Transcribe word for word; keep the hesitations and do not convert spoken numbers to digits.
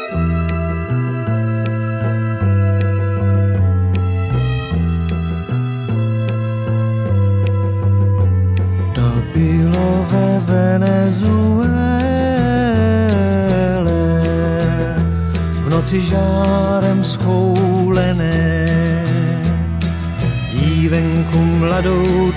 To bylo ve Venezuele, v noci žárem schoulené, dívenku mladou